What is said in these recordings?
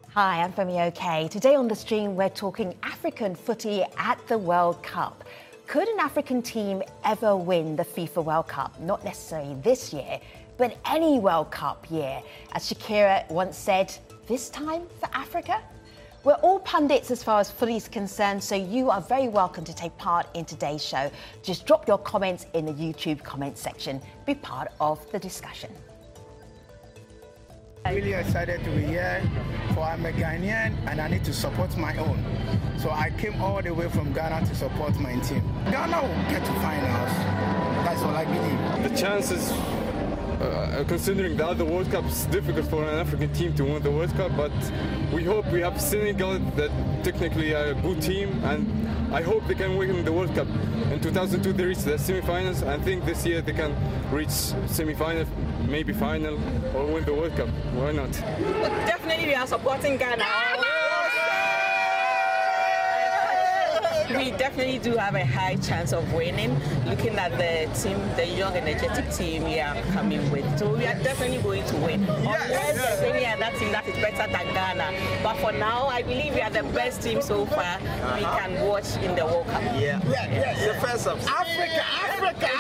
Hi, I'm Femi OK. Today on the stream, we're talking African footy at the World Cup. Could an African team ever win the FIFA World Cup? Not necessarily this year, but any World Cup year. As Shakira once said, this time for Africa? We're all pundits as far as footy is concerned, so you are very welcome to take part in today's show. Just drop your comments in the YouTube comments section. Be part of the discussion. I'm really excited to be here, for I'm a Ghanaian and I need to support my own. So I came all the way from Ghana to support my team. Ghana will get to finals. That's what I believe. The chances, considering the other World Cup, it's difficult for an African team to win the World Cup, but we hope. We have Senegal that technically are a good team, and I hope they can win the World Cup. In 2002 they reached the semi-finals. I think this year they can reach semi-final, maybe final, or win the World Cup. Why not? Definitely we are supporting Ghana. We definitely do have a high chance of winning, looking at the team, the young, energetic team we are coming with. So we are definitely going to win. Unless there's any other team that is better than Ghana. But for now, I believe we are the best team so far we can watch in the World Cup. Yes. The first of Africa!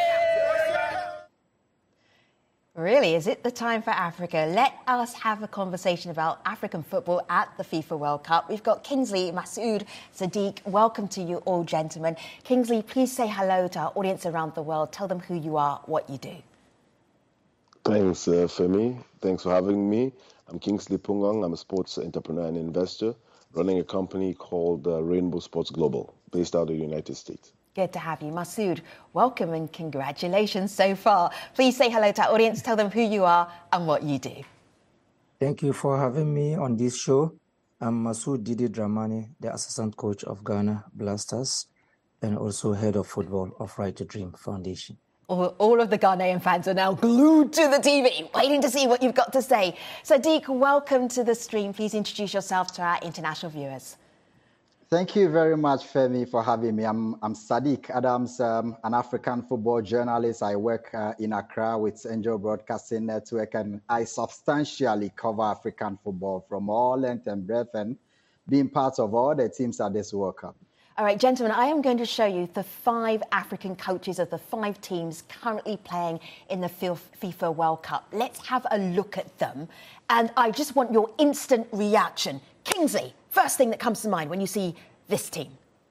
Really, is it the time for Africa? Let us have a conversation about African football at the FIFA World Cup. We've got Kingsley, Masood, Sadiq. Welcome to you all, gentlemen. Kingsley, please say hello to our audience around the world. Tell them who you are, what you do. Thanks, Femi. Thanks for having me. I'm Kingsley Pungong. I'm a sports entrepreneur and investor running a company called Rainbow Sports Global, based out of the United States. Good to have you. Masood, welcome and congratulations so far. Please say hello to our audience, tell them who you are and what you do. Thank you for having me on this show. I'm Masood Didi Dramani, the assistant coach of Ghana Blasters and also head of football of Right to Dream Foundation. All of the Ghanaian fans are now glued to the TV, waiting to see what you've got to say. Sadiq, welcome to the stream. Please introduce yourself to our international viewers. Thank you very much, Femi, for having me. I'm Sadiq Adams, an African football journalist. I work in Accra with Angel Broadcasting Network, and I substantially cover African football from all length and breadth and being part of all the teams at this World Cup. All right, gentlemen, I am going to show you the 5 African coaches of the 5 teams currently playing in the FIFA World Cup. Let's have a look at them. And I just want your instant reaction. Kingsley, first thing that comes to mind when you see this team.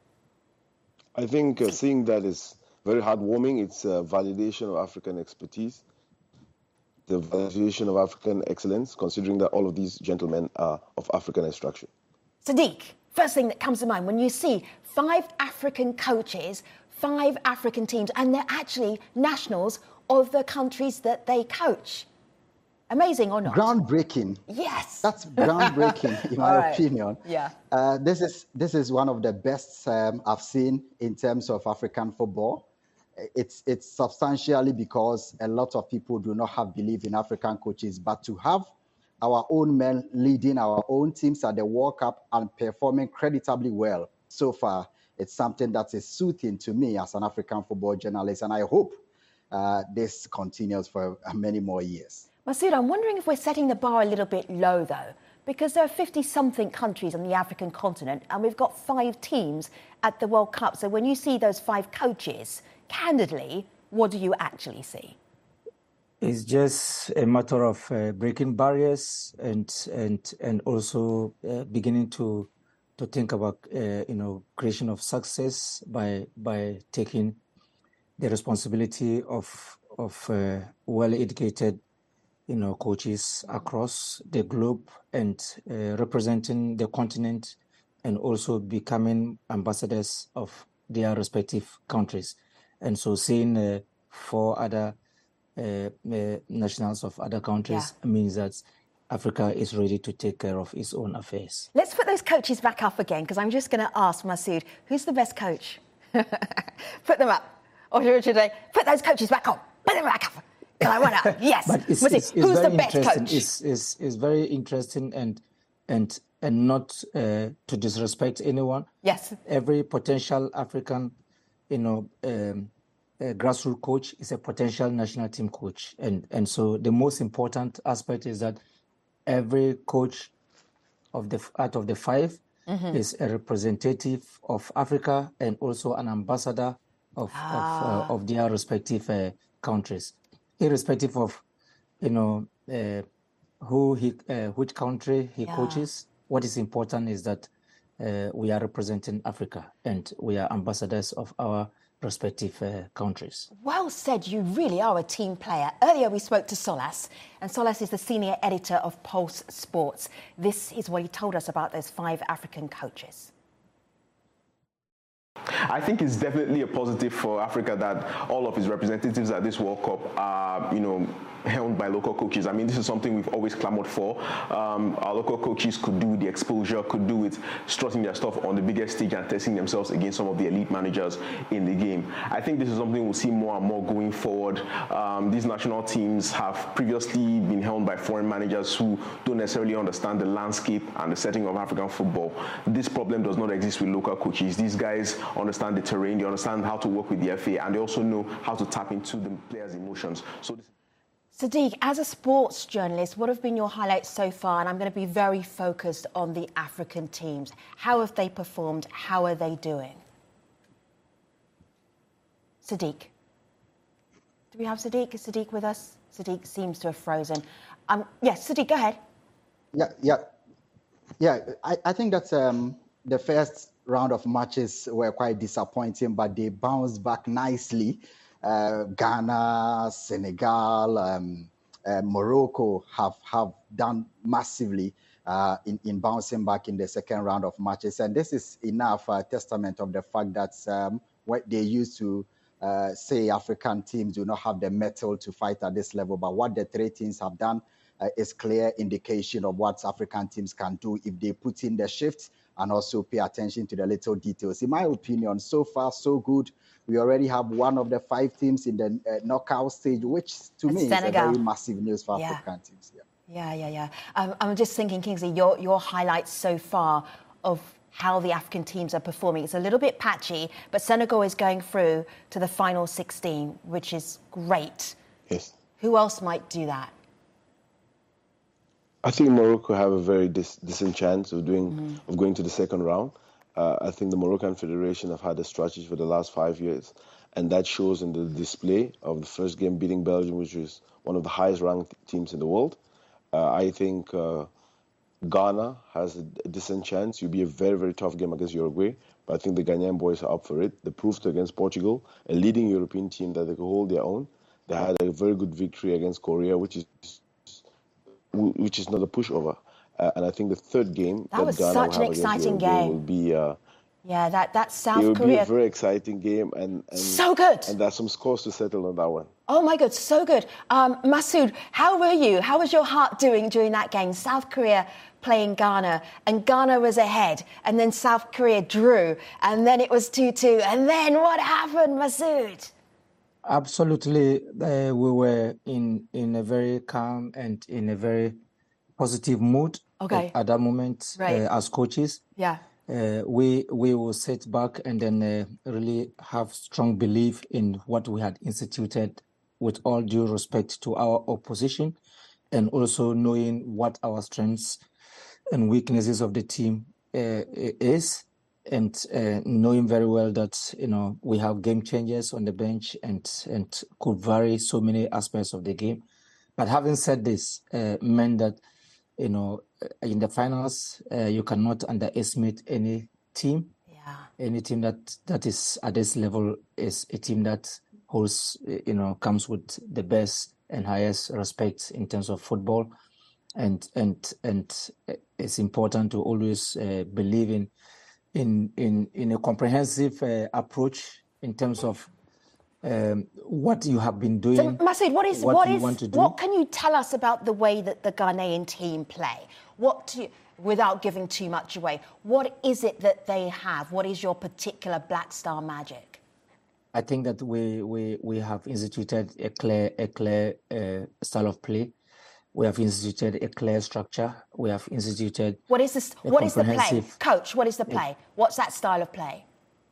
I think seeing that is very heartwarming. It's a validation of African expertise, the validation of African excellence, considering that all of these gentlemen are of African extraction. Sadiq, first thing that comes to mind when you see 5 African coaches, 5 African teams, and they're actually nationals of the countries that they coach. Amazing or not? Groundbreaking. Yes. That's groundbreaking, in my opinion. Yeah. This is one of the best I've seen in terms of African football. It's substantially because a lot of people do not have belief in African coaches, but to have our own men leading our own teams at the World Cup and performing creditably well so far, it's something that is soothing to me as an African football journalist, and I hope this continues for many more years. Masood, I'm wondering if we're setting the bar a little bit low, though, because there are 50-something countries on the African continent, and we've got 5 teams at the World Cup. So when you see those 5 coaches, candidly, what do you actually see? It's just a matter of breaking barriers and also beginning to think about creation of success by taking the responsibility of well-educated coaches across the globe and representing the continent and also becoming ambassadors of their respective countries. And so seeing 4 other nationals of other countries means that Africa is ready to take care of its own affairs. Let's put those coaches back up again, because I'm just going to ask Masood, who's the best coach? Put them up. Or today, put those coaches back on. Put them back up. I want to. Yes. But it's who's the best coach? It's very interesting and not to disrespect anyone. Yes. Every potential African, grassroots coach is a potential national team coach, and so the most important aspect is that every coach out of the 5 is a representative of Africa and also an ambassador of their respective countries, irrespective of which country he coaches. What is important is that we are representing Africa and we are ambassadors of our respective countries. Well said, you really are a team player. Earlier we spoke to Solas, and Solas is the senior editor of Pulse Sports. This is what he told us about those 5 African coaches. I think it's definitely a positive for Africa that all of its representatives at this World Cup are, helmed by local coaches. I mean, this is something we've always clamored for. Our local coaches could do with the exposure, could do with strutting their stuff on the biggest stage and testing themselves against some of the elite managers in the game. I think this is something we'll see more and more going forward. These national teams have previously been helmed by foreign managers who don't necessarily understand the landscape and the setting of African football. This problem does not exist with local coaches. These guys understand the terrain, they understand how to work with the FA, and they also know how to tap into the players' emotions. Sadiq, as a sports journalist, what have been your highlights so far? And I'm going to be very focused on the African teams. How have they performed? How are they doing? Sadiq. Do we have Sadiq? Is Sadiq with us? Sadiq seems to have frozen. Yes, Sadiq, go ahead. Yeah. I think that the first round of matches were quite disappointing, but they bounced back nicely. Ghana, Senegal, Morocco have done massively in bouncing back in the second round of matches. And this is enough testament of the fact that what they used to say African teams do not have the mettle to fight at this level. But what the 3 teams have done is clear indication of what African teams can do if they put in the shifts and also pay attention to the little details. In my opinion, so far, so good. We already have one of the 5 teams in the knockout stage, which to me is a very massive news for African teams. Yeah. I'm just thinking, Kingsley, your highlights so far of how the African teams are performing. It's a little bit patchy, but Senegal is going through to the final 16, which is great. Yes. Who else might do that? I think Morocco have a very decent chance of going to the second round. I think the Moroccan Federation have had a strategy for the last 5 years, and that shows in the display of the first game beating Belgium, which is one of the highest ranked teams in the world. I think Ghana has a decent chance. It'll be a very, very tough game against Uruguay, but I think the Ghanaian boys are up for it. They proved against Portugal, a leading European team, that they could hold their own. They had a very good victory against Korea, which is not a pushover. And I think the third game that was Ghana such an exciting game will be that South Korea. It will be a very exciting game and so good. And there's some scores to settle on that one. Oh my God, so good. Masood, how were you? How was your heart doing during that game? South Korea playing Ghana, and Ghana was ahead, and then South Korea drew, and then it was 2-2, and then what happened, Masood? Absolutely, we were in a very calm and in a very positive mood at that moment as coaches. Yeah. We will sit back and then really have strong belief in what we had instituted, with all due respect to our opposition, and also knowing what our strengths and weaknesses of the team is, and knowing very well that we have game changers on the bench and could vary so many aspects of the game. But having said this, meant that in the finals you cannot underestimate any team. Yeah. Any team that is at this level is a team that holds comes with the best and highest respect in terms of football, and it's important to always believe in a comprehensive approach in terms of what you have been doing. So, Masood, what can you tell us about the way that the Ghanaian team play? Without giving too much away, what is it that they have? What is your particular Black Star magic? I think that we have instituted a clear style of play. We have instituted a clear structure. We have instituted What is the play? Coach, what is the play? What's that style of play?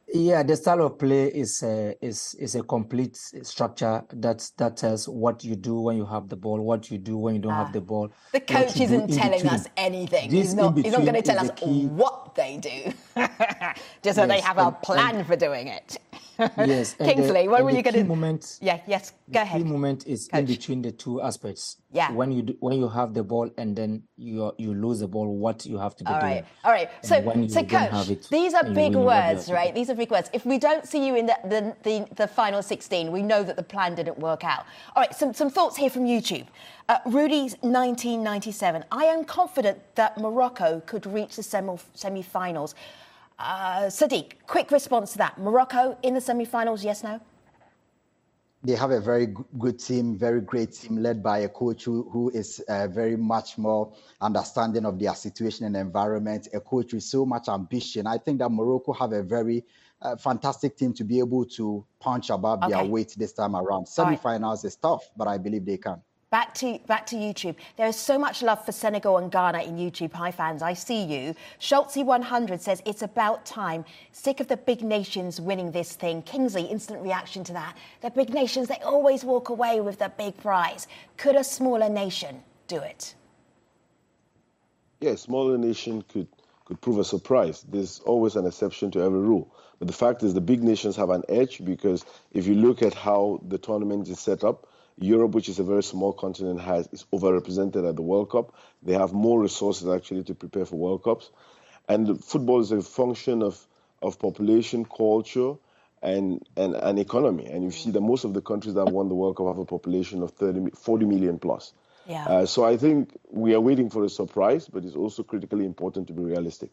Yeah, the style of play is a complete structure that tells what you do when you have the ball, what you do when you don't have the ball. The coach isn't telling us anything. He's not going to tell us what they do, just so they have a plan for doing it. Yes, Kingsley, when were you going to? Yes, go ahead. The key moment is in between the two aspects. Yeah. When you have the ball and then you lose the ball, what you have to be doing. All right. So coach, these are big words, right? These are big words. If we don't see you in the final 16, we know that the plan didn't work out. All right. Some thoughts here from YouTube. Rudy's 1997. I am confident that Morocco could reach the semi-finals. Sadiq, quick response to that. Morocco in the semi-finals, yes, no? They have a very good team, very great team, led by a coach who is very much more understanding of their situation and environment, a coach with so much ambition. I think that Morocco have a very fantastic team to be able to punch above their weight this time around. Semi-finals is tough, but I believe they can. Back to YouTube. There is so much love for Senegal and Ghana in YouTube. Hi, fans. I see you. Schultzy100 says, it's about time. Sick of the big nations winning this thing. Kingsley, instant reaction to that. The big nations, they always walk away with the big prize. Could a smaller nation do it? Yeah, a smaller nation could prove a surprise. There's always an exception to every rule. But the fact is the big nations have an edge because if you look at how the tournament is set up, Europe, which is a very small continent, is overrepresented at the World Cup. They have more resources actually to prepare for World Cups. And football is a function of population, culture, and economy. And you see that most of the countries that won the World Cup have a population of 40 million plus. Yeah. So I think we are waiting for a surprise, but it's also critically important to be realistic.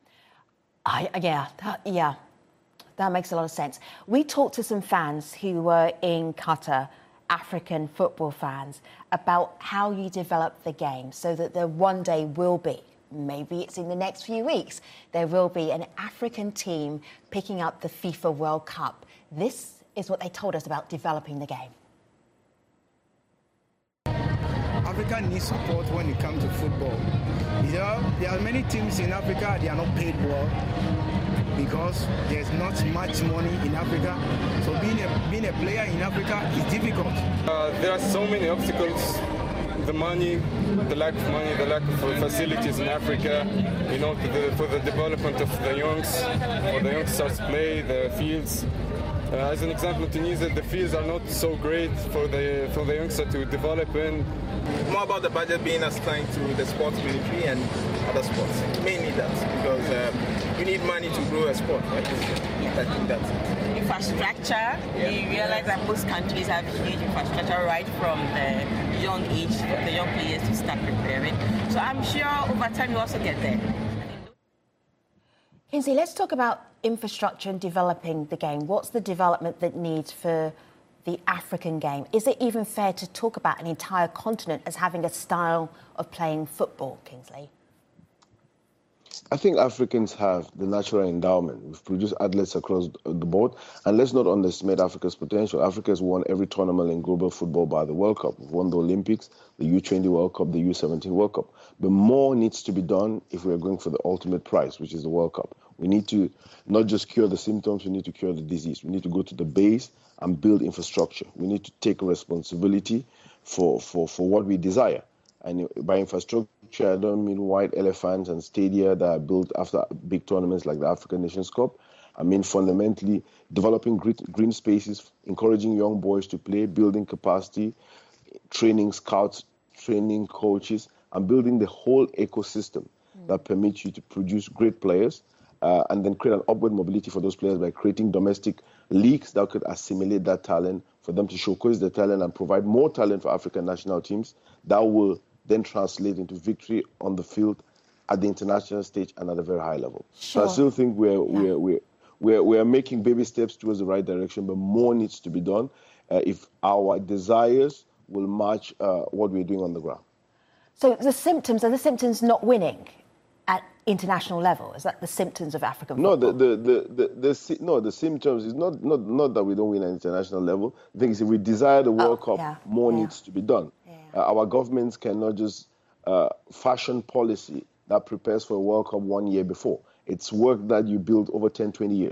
Yeah, that makes a lot of sense. We talked to some fans who were in Qatar, African football fans, about how you develop the game so that there one day will be, maybe it's in the next few weeks, there will be an African team picking up the FIFA World Cup. This is what they told us about developing the game. Africa needs support when it comes to football. You know, there are many teams in Africa, they are not paid well because there's not much money in Africa. So being a player in Africa is difficult. There are so many obstacles. The money, the lack of money, the lack of facilities in Africa, you know, for the development of the youngs, for the youngsters to play, the fields. As an example, Tunisia, the fields are not so great for the youngster to develop in. More about the budget being assigned to the sports military and other sports. Mainly that, because you need money to grow a sport, right? I think that's it. Infrastructure, you realize that most countries have huge infrastructure right from the young age for the young players to start preparing. So I'm sure over time you also get there. Kingsley, let's talk about infrastructure and developing the game. What's the development that needs for the African game? Is it even fair to talk about an entire continent as having a style of playing football, Kingsley? I think Africans have the natural endowment. We've produced athletes across the board. And let's not underestimate Africa's potential. Africa has won every tournament in global football by the World Cup. We've won the Olympics, the U20 World Cup, the U17 World Cup. But more needs to be done if we're going for the ultimate prize, which is the World Cup. We need to not just cure the symptoms, we need to cure the disease. We need to go to the base and build infrastructure. We need to take responsibility for what we desire. And by infrastructure, I don't mean white elephants and stadia that are built after big tournaments like the African Nations Cup. I mean fundamentally developing green spaces, encouraging young boys to play, building capacity, training scouts, training coaches, and building the whole ecosystem that permits you to produce great players and then create an upward mobility for those players by creating domestic leagues that could assimilate that talent for them to showcase their talent and provide more talent for African national teams that will then translate into victory on the field at the international stage and at a very high level. Sure. So I still think we're making baby steps towards the right direction, but more needs to be done if our desires will match what we're doing on the ground. So are the symptoms not winning at international level? Is that the symptoms of African football? No, the symptoms is not that we don't win at international level. The thing is, if we desire the World Cup, more needs to be done. Our governments cannot just fashion policy that prepares for a World Cup 1 year before. It's work that you build over 10, 20 years.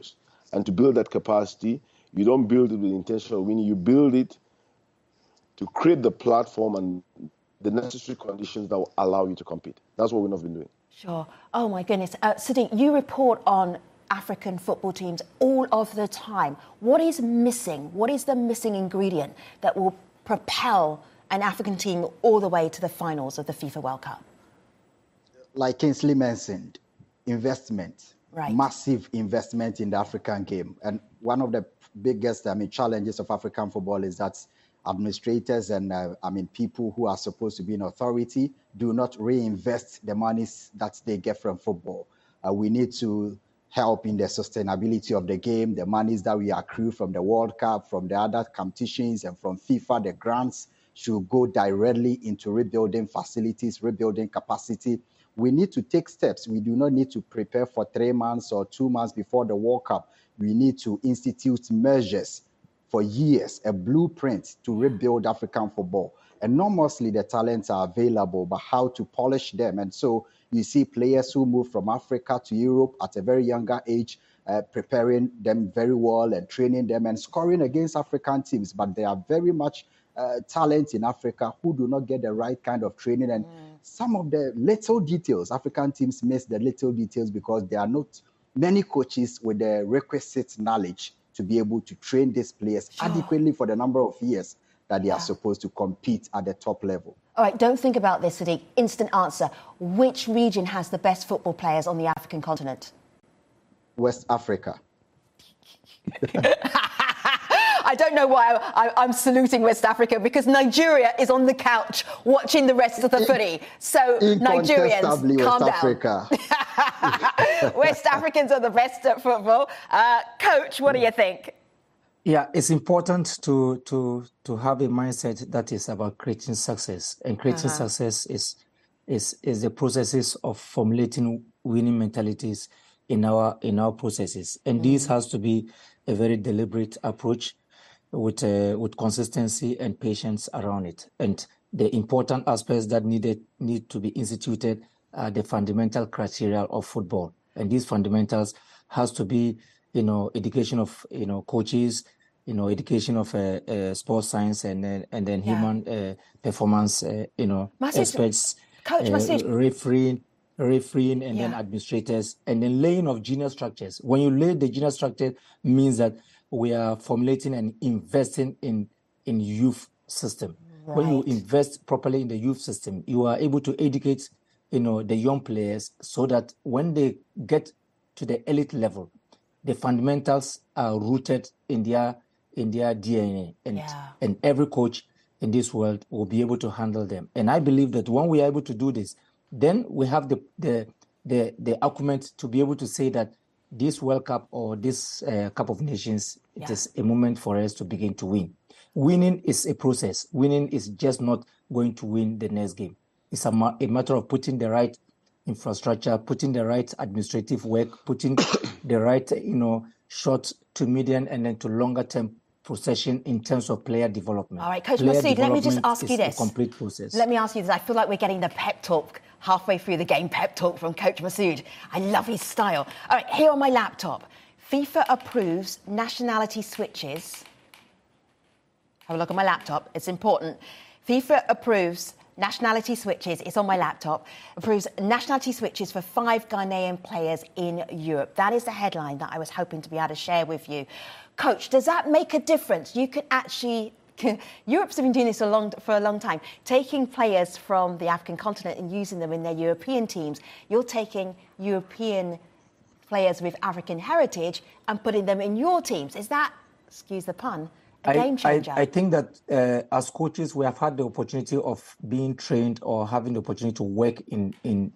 And to build that capacity, you don't build it with the intention of winning. You build it to create the platform and the necessary conditions that will allow you to compete. That's what we've been doing. Sure. Oh, my goodness. Sadiq, you report on African football teams all of the time. What is missing? What is the missing ingredient that will propel an African team all the way to the finals of the FIFA World Cup? Like Kingsley mentioned, investment. Right. Massive investment in the African game. And one of the biggest challenges of African football is that administrators and people who are supposed to be in authority do not reinvest the monies that they get from football. We need to help in the sustainability of the game, the monies that we accrue from the World Cup, from the other competitions, and from FIFA, the grants should go directly into rebuilding facilities, rebuilding capacity. We need to take steps. We do not need to prepare for 3 months or 2 months before the World Cup. We need to institute measures for years, a blueprint to rebuild African football. Enormously, the talents are available, but how to polish them. And so you see players who move from Africa to Europe at a very younger age, preparing them very well and training them and scoring against African teams. But there are very much talent in Africa who do not get the right kind of training. And some of the little details, African teams miss the little details because there are not many coaches with the requisite knowledge to be able to train these players adequately for the number of years that they are supposed to compete at the top level. All right, don't think about this, Sadiq. Instant answer. Which region has the best football players on the African continent? West Africa. I don't know why I'm saluting West Africa, because Nigeria is on the couch watching the rest of the footy. So Nigerians, calm down. West Africans are the best at football. Coach, what do you think? Yeah, it's important to have a mindset that is about creating success, and creating success is the processes of formulating winning mentalities in our processes, and this has to be a very deliberate approach with consistency and patience around it. And the important aspects that need to be instituted are the fundamental criteria of football, and these fundamentals has to be education of coaches, education of sports science, and then human performance experts, Coach, refereeing, and then administrators, and then laying of genius structures. When you lay the genius structure, means that we are formulating and investing in youth system. Right. When you invest properly in the youth system, you are able to educate the young players so that when they get to the elite level, the fundamentals are rooted in their DNA, and every coach in this world will be able to handle them. And I believe that when we are able to do this, then we have the acumen to be able to say that this World Cup or this Cup of Nations, it is a moment for us to begin to win. Winning is a process. Winning is just not going to win the next game. It's a matter of putting the right infrastructure, putting the right administrative work, putting the right, short to medium and then to longer term procession in terms of player development. All right, Coach Masood, let me just ask you this. A complete process. Let me ask you this. I feel like we're getting the pep talk halfway through the game, pep talk from Coach Masood. I love his style. All right, here on my laptop, FIFA approves nationality switches. Have a look at my laptop. It's important. FIFA approves nationality switches. It's on my laptop. Approves nationality switches for 5 Ghanaian players in Europe. That is the headline that I was hoping to be able to share with you. Coach, does that make a difference? You could actually... Europe's been doing this for a long time, taking players from the African continent and using them in their European teams. You're taking European players with African heritage and putting them in your teams. Is that, excuse the pun, a game changer? I think that as coaches, we have had the opportunity of being trained or having the opportunity to work in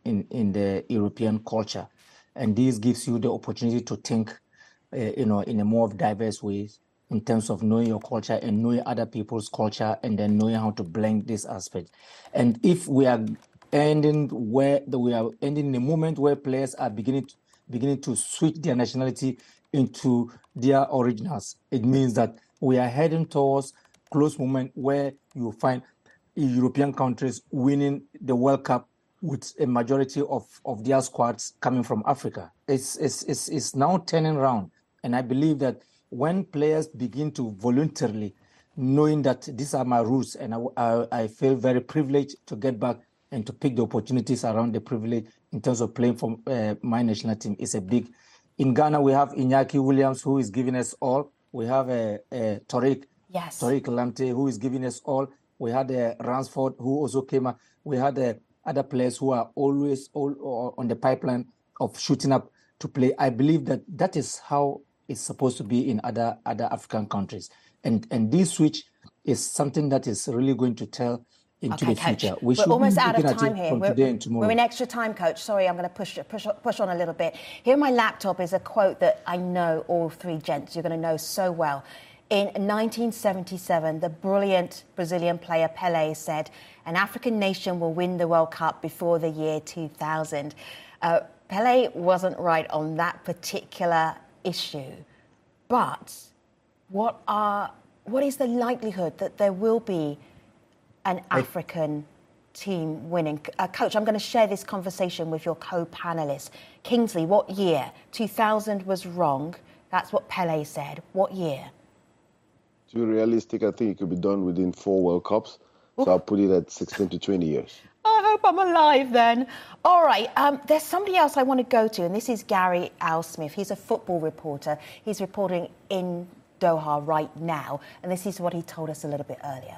the European culture. And this gives you the opportunity to think, in a more diverse way, in terms of knowing your culture and knowing other people's culture, and then knowing how to blend this aspect. And if we are ending in a moment where players are beginning to switch their nationality into their originals, it means that we are heading towards close moment where you find European countries winning the World Cup with a majority of their squads coming from Africa. It's now turning around. And I believe that when players begin to voluntarily, knowing that these are my roots, and I feel very privileged to get back and to pick the opportunities around the privilege in terms of playing for my national team is a big. In Ghana, we have Iñaki Williams, who is giving us all. We have Tariq Lamptey, who is giving us all. We had Ransford, who also came up. We had other players who are always on the pipeline of shooting up to play. I believe that is how it's supposed to be in other African countries. And this switch is something that is really going to tell into the future. We're almost out of time here. We're in extra time, Coach. Sorry, I'm going to push on a little bit. Here on my laptop is a quote that I know all three gents, you're going to know so well. In 1977, the brilliant Brazilian player Pelé said, an African nation will win the World Cup before the year 2000. Pelé wasn't right on that particular issue. But what is the likelihood that there will be an African team winning? Coach, I'm going to share this conversation with your co-panelists. Kingsley, what year? 2000 was wrong. That's what Pelé said. What year? To be realistic, I think it could be done within 4 World Cups. So I'll put it at 16 to 20 years. I hope I'm alive then. All right, there's somebody else I want to go to, and this is Gary Alsmith. He's a football reporter. He's reporting in Doha right now, and this is what he told us a little bit earlier.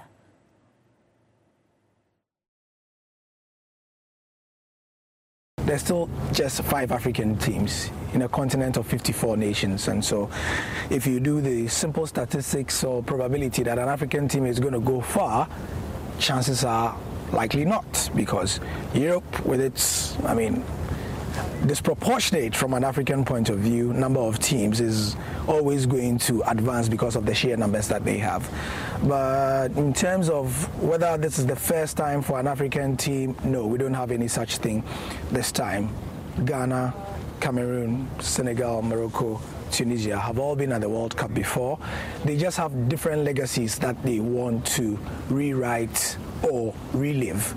There's still just 5 African teams in a continent of 54 nations. And so if you do the simple statistics or probability that an African team is going to go far, chances are likely not, because Europe, with its, disproportionate from an African point of view, number of teams is always going to advance because of the sheer numbers that they have. But in terms of whether this is the first time for an African team, no, we don't have any such thing this time. Ghana, Cameroon, Senegal, Morocco, Tunisia have all been at the World Cup before. They just have different legacies that they want to rewrite or relive.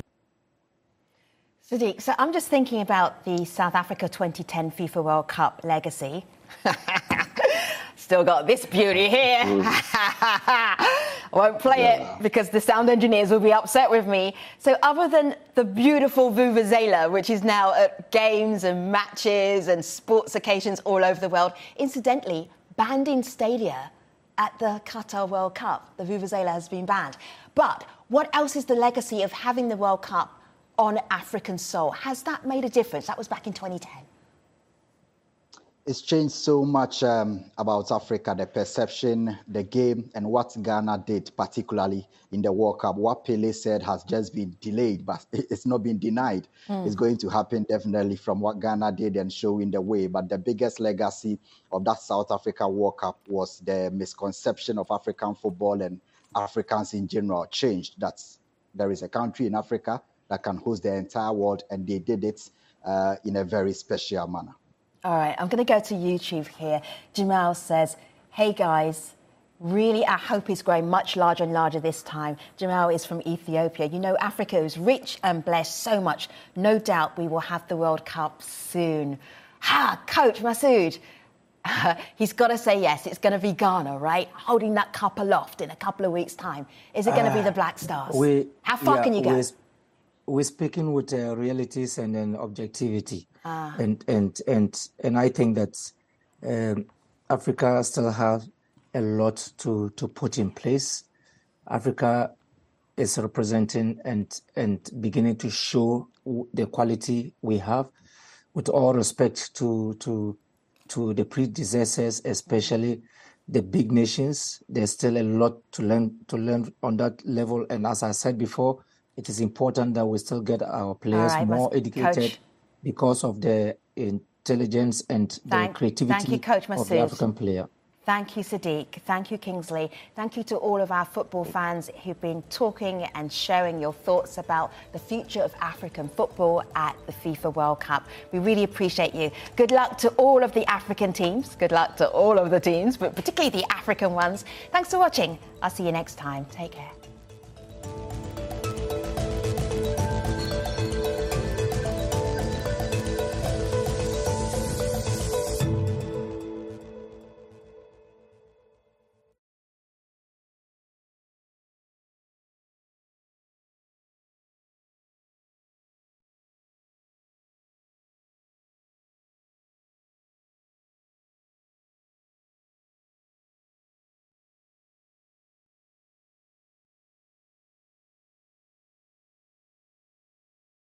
Sadiq, so I'm just thinking about the South Africa 2010 FIFA World Cup legacy. Still got this beauty here. I won't play it because the sound engineers will be upset with me. So other than the beautiful Vuvuzela, which is now at games and matches and sports occasions all over the world, incidentally, banned in stadia at the Qatar World Cup. The Vuvuzela has been banned. But what else is the legacy of having the World Cup on African soil? Has that made a difference? That was back in 2010. It's changed so much about Africa, the perception, the game, and what Ghana did, particularly in the World Cup. What Pelé said has just been delayed, but it's not been denied. It's going to happen definitely from what Ghana did and showing the way. But the biggest legacy of that South Africa World Cup was the misconception of African football and Africans in general changed. There is a country in Africa that can host the entire world, and they did it in a very special manner. All right, I'm going to go to YouTube here. Jamal says, hey guys, really our hope is growing much larger and larger this time. Jamal is from Ethiopia. You know, Africa is rich and blessed so much. No doubt we will have the World Cup soon. Coach Masood, he's got to say yes. It's going to be Ghana, right? Holding that cup aloft in a couple of weeks' time. Is it going to be the Black Stars? How far can you go? We're speaking with realities and then objectivity. And I think that Africa still has a lot to put in place. Africa is representing and beginning to show the quality we have. With all respect to the predecessors, especially the big nations, there's still a lot to learn on that level. And as I said before, it is important that we still get our players more educated, Coach, because of the intelligence and the creativity of the African player. Thank you, Sadiq. Thank you, Kingsley. Thank you to all of our football fans who've been talking and sharing your thoughts about the future of African football at the FIFA World Cup. We really appreciate you. Good luck to all of the African teams. Good luck to all of the teams, but particularly the African ones. Thanks for watching. I'll see you next time. Take care.